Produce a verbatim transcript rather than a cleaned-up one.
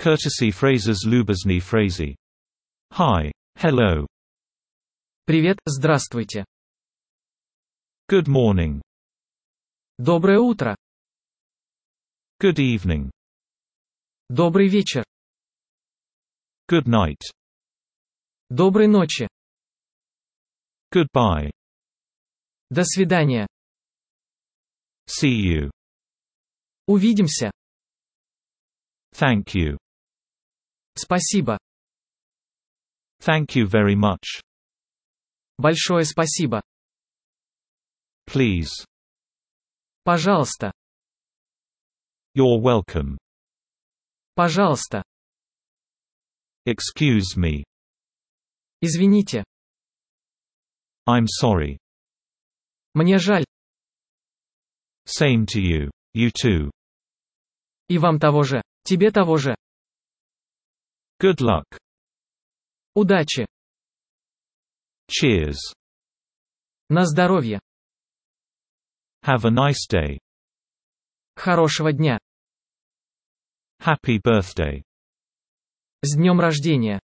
Courtesy phrases любезные фразы. Hi, hello. Привет, здравствуйте. Good morning. Доброе утро. Good evening. Добрый вечер. Good night. Доброй ночи. Goodbye. До свидания. See you. Увидимся. Thank you. Спасибо. Thank you very much. Большое спасибо. Please. Пожалуйста. You're welcome. Пожалуйста. Excuse me. Извините. I'm sorry. Мне жаль. Same to you. You too. И вам того же. Тебе того же. Good luck. Удачи. Cheers. На здоровье. Have a nice day. Хорошего дня. Happy birthday. С днем рождения.